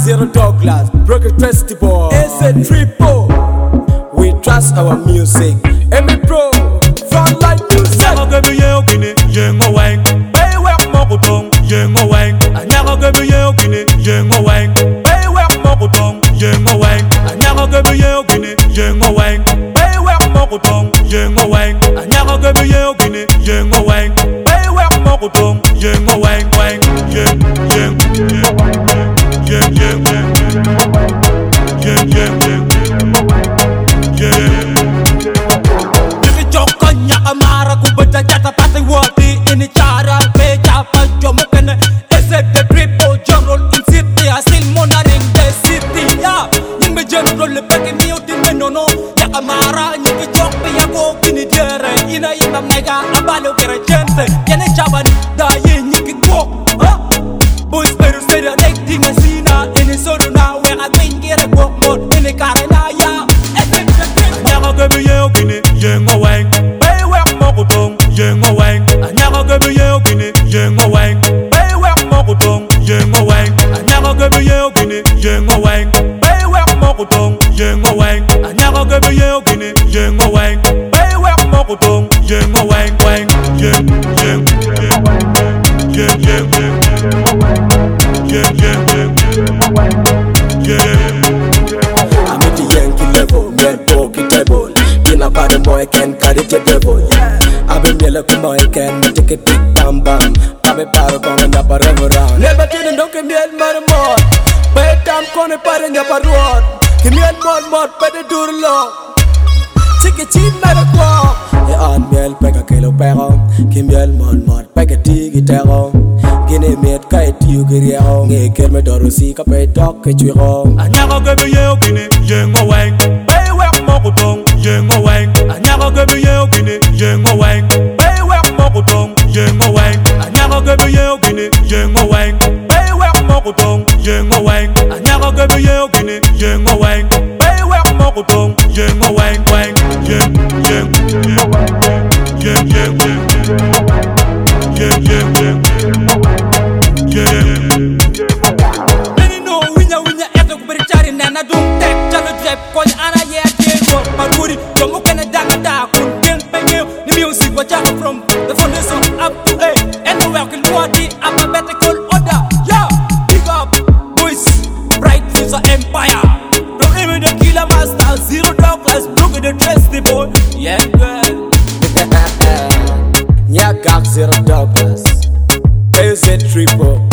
Zero Douglas, Broken Festival, AZ Triple. We trust our music. Emi Pro, Frontline Music. Anyago gebi ye ogini, ye ngoweng. Bay work mokutong, ye ngoweng. Anyago gebi ye ogini, ye ngoweng. Bay work mokutong, ye ngoweng. Anyago gebi ye ogini, ye ngoweng. Bay work mokutong, ye ngoweng. Anyago gebi ye ogini, ye ngoweng. Bay work mokutong, ye ngoweng, weng, ye, ye, ye, ye, ye, ye, ye, ye, ye. Amara kubata jata pati wati ini cara beja panjo mukene ese the triple general in city asil monitoring the city ya nimbe general le peke mi utin menono ya amara nyiki chok pe ya ko kini diere ina ina mega abalo kere gente yene chabani da ye nyiki go ha boys better say that acting asina ini soro na we a green get go mod ini karena ya ese anyago gebi ye ogini ye ngoweng mokutong, ye ngoweng. Anyago gebi ye ogini, ye ngoweng. Bay work mokutong, ye ngoweng. Anyago gebi ye ogini, ye ngoweng. Bay work mokutong, ye ngoweng. Anyago gebi ye ogini, ye ngoweng. Bay work mokutong, ye ngoweng, weng, ye, ye, ye, ye, ye, ye, ye, ye, I'm at the Yankee level, red pocket table. In a bad boy can carry the devil. I've been yellow boy can take a big bam bam. I'm a paragon and a paragon. Never didn't look at me and more. But I'm gonna put in your road. Give me a more, better do the law. Take a cheap medical. The unmeal pack a kilo perro. Give me a more, pack a tea guitar. Guinea made kite you get your a kill me door, see a pay dog at your home. Anyago gebi ye ogini, ye ngoweng. Bay work mokutong, ye ngoweng. Anyago gebi ye ogini, ye ngoweng. Bay work mokutong, ye ngoweng. Anyago gebi ye ogini, ye ngoweng. Bay work mokutong, ye ngoweng. Anyago gebi ye ogini, ye ngoweng. Bay work mokutong, ye ngoweng, weng, ye, ye, ye, ye, ye, ye, ye, ye. Many know winya winya eto kubirichari nana dung tek chalo drep konya ana ye tengo maruri jomu kana danga da kun ten penye the music wa jaka from the foundation up to A and the working body alphabetical order yeah big up boys bright future empire don't even the killer master Zero Douglas look at the dress the boy yeah girl Yeah, got Zero Douglas, AZ Triple.